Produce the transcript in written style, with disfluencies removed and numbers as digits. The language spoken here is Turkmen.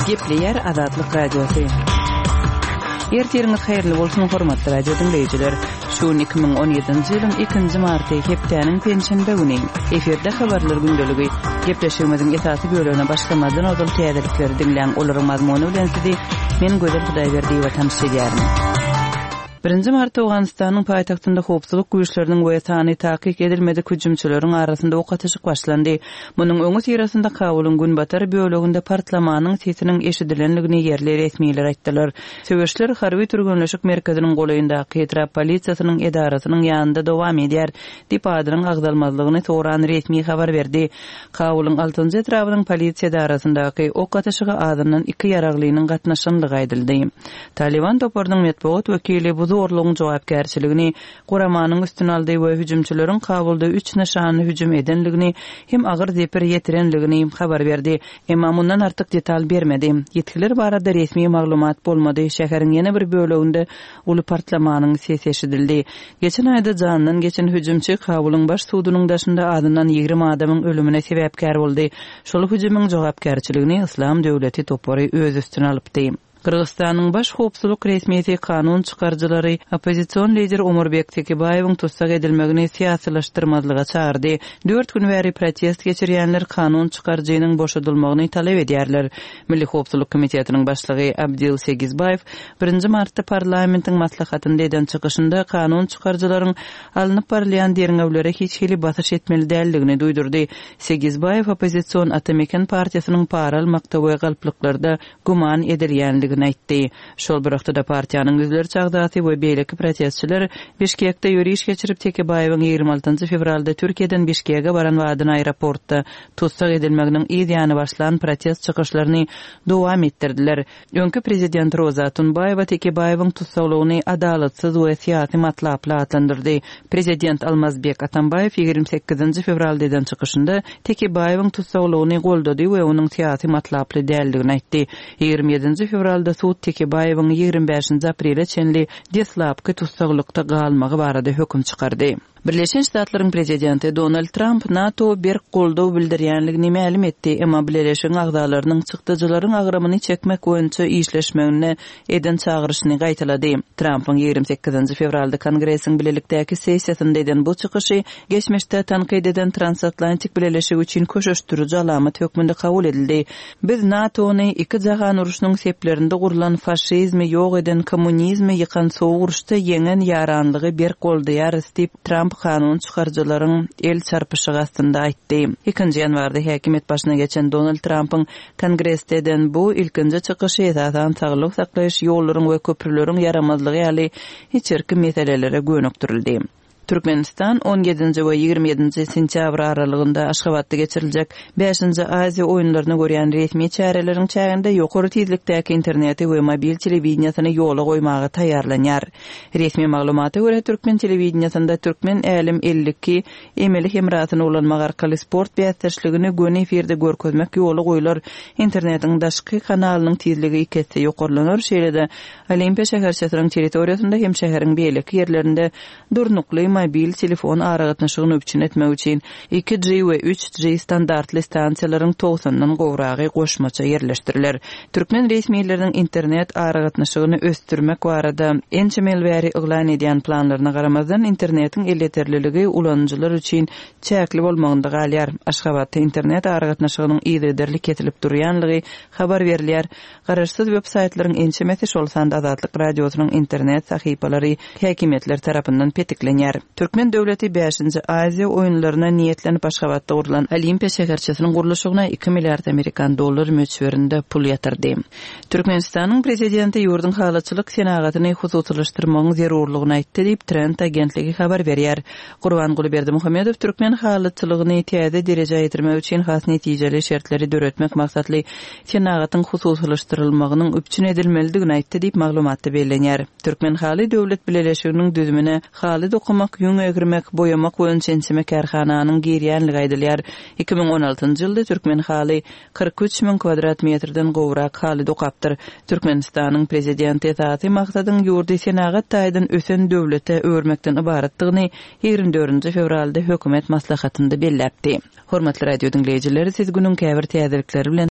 Gepleyer Azatlyk Radiosu. Ertiriňiz haýyrly bolsun hormatly radio dinleýijiler. Şu 2017-nji ýylyň 2-nji marty hepdeniň penşembe güni eferde habarlar gündöligi gepleşigimiziň esasy bölümine başlamadan ozal täzelikleri dinleýän olaryň mazmuny bilen sizi men Gözel Hudaýberdi we tanışdyrýarym. 1 Mart Awganistanyň paýtagtynda howpsuzlyk güýçleriniň wetany takyk edilmedi hüjümçüleriň arasynda ok atyşyk başlandy. Munyň öňü ýerasynda Kabulyň günbatar böleginde partlamanyň sesiniň eşidilenligini ýerli resmiýetler aýtdylar. Söwüşler harby türgünleşik merkeziniň goýyndaky etrap polisiýasynyň edarasynyň ýanynda dowam edýär. Dip adynyň agdalmazlygyny soran resmi habar berdi. Kabulyň 6-njy etrabynyň polisiýa edarasyndaky ok atyşyga adamdan 2 ýaraglynyň gatnaşandygy aýdyldy. Taliban toparynyň medeniýet wekili zorluğun jogapkärçiligini, Guramanyň üstüne aldy we hüjümçüleriň Kabulda 3 nişany hüjüm edenligini hem agyr zepir ýetirenligini habar berdi. Emma mundan artyk detal bermedi. Ýetkiler barada resmi maglumat bolmady. Şäheriň ýene bir böleginde uly partlamanyň sesi eşidildi. Geçen aýda janynyň geçen hüjümçi Kabulyň baş suwdunyň daşynda adından 20 adamyň ölümine sebäpkär boldy. Şol hüjümyň jogapkärçiligini Islam döwleti topary öz üstüne alypdy. Kırgızstanyň baş howpsuzlyk resmiýeti kanun çykarjylary opozisiýon lider Omurbek Tekebaýewiň tutsak edilmegini siýasylaşdyrmazlyga çağırdy. 4 gün bäri protest geçirýänler kanun çykarjynyň boşadylmagyny talep edýärler. Milli Howpsuzlyk Komitetiniň başlygy Abdil Segizbaýew 1 martda parlamentiň maslahatynda eden çykyşynda kanun çykarjylaryň alınıp barýan derňewlere hiç hili basyş etmeli däldigini duýdurdy. Segizbaýew opozisiýon Atameken partiýasynyň para almakda we galpliklarda guman edilýändigini aýtdy. Şol bir wagtda partiýanyň üzleri çagdaty we beýleki protestçiler Bişkekde ýürüýüş geçirip Tekebaýewiň 26 fevralda Türkiýeden Bişkekge baran wadyny aeroportda tutsak edilmeginiň ýany başlan protest çykyşlaryny dowam etdirdiler. Öňkü prezident Roza Tunbaýewa Tekebaýewiň tutsaklygyny adalatsyz we siýasy matlapla atlandyrdy. Prezident Almazbek Atambaýew 28 fevralda eden çykyşynda Tekebaýewiň tutsaklygyny goldady we onuň siýasy matlaply däldigini aýtdy. 27 fevralda Suud Tekebaýewiň 25 aprelde çenli deslapky tutsaklykda galmagy barada höküm çykardy. Birleşen Ştatlaryň prezidenti Donald Trump NATO bir goldaw bildirýänligini ma'lum etdi. Emma Birleşen agdalarynyň çykdyjylaryň agramyny çekmek boýunça işleşmegine eden çağırışyny gaýtalady. Trump'yň 28 fevralda Kongresiň bilelikdäki sessiýasynda eden bu çykyşy geçmişde tanqid eden transatlantik birleşigi üçin köşeşdirici alamat hökmünde kabul edildi. Biz NATO'ny iki jahan uruşynyň seplerinde gurulan faşizmi ýok eden kommunizmi ýykan soğuk uruşda ýeňen ýaranlygy bir goldaýar dip Trump kanun çykarjylaryň el çarpyşygy astynda aýtdy. 2 ýanwarda häkimet başyna geçen Donald Trump'yň Kongresde eden bu ilkinji çykyşy esasan saglyk saklaýyş ýollaryň we köprüleriň yaramazlygy ýaly hiç bir meselelere gönükdirildi. Türkmenistan 17 we 27 sentýabr aralygynda Aşgabatda geçiriljek 5-nji Aziýa oýunlaryna görýän resmi çäreleriň çäginde ýokary tezlikdäki interneti we mobil telewizionyny ýola goýmagy taýýarlanýar. Resmi maglumata görä Türkmen telewizionyny Türkmen älim 52 emeli hemratyny ulanmak arkaly sport bäsleşligini gön eferde görkezmek ýola goýular. Internetiň daşky kanalynyň tezligi ikisi ýokarlanar şeýlede Olimpiya şäherçileriniň territoriýasynda hem şäheriň beýleki ýerlerinde durnukly mobil telefon aragatnaşygyny öpçün etmek üçin 2G we 3G standartly stansiýalaryň 90-dan gowragy goşmaça ýerleşdiriler. Türkmen resmiýetleriniň internet aragatnaşygyny östürmek barada ençemel bäri yglan edýän planlaryna garamazdan internetiň elleterliligi ulanjylar üçin çäkli bolmagynda galýar. Aşgabatda internet aragatnaşygynyň ýa-da ketilip durýanlygy habar berilýär. Garaşsyz web saytlaryň ençemesi şol sanda Azatlyk radiosynyň internet sahypalary häkimetler tarapyndan petiklenýär. Türkmen döwleti 5-nji Aziýa oýunlaryna niýetlenip Aşgabatda gurulan Olimpiya şäherçisiniň guruluşyna 2 milliard amerikan dollary möçberinde pul ýatyrdy. Türkmenistanyň prezidenti ýurdun halatçylyk senagatyny hususlaşdyrmagyň zerurlygyny aýtdy diýip Trend agentligi habar berýär. Gurbanguly Berdimuhammedow Türkmen halatçylygyny täze derejä ýetirmek üçin has netijeli şertleri döretmek maksatly senagatyň hususlaşdyrylmagynyň öpçün edilmelidigini aýtdy diýip maglumatda bellenýär. Türkmen haly döwlet bileşiginiň düzümine haly dokumak, ýöňe egirmek, boyamak boýunça ençeme kärhananyň girýänligi aýdylýar. 2016-njy ýylda Türkmen haly 43.000 kvadrat metrden gowrak haly dokapdyr. Türkmenistanyň prezidenti taty maksadyň ýurdy senagat taýdan ösen döwlete öwürmekden ibaratdygyny 24 fevralda hökümet maslahatynda belläpdi. Hormatly radio dinleýijileri, siz günüň käbir täzelikleri bilen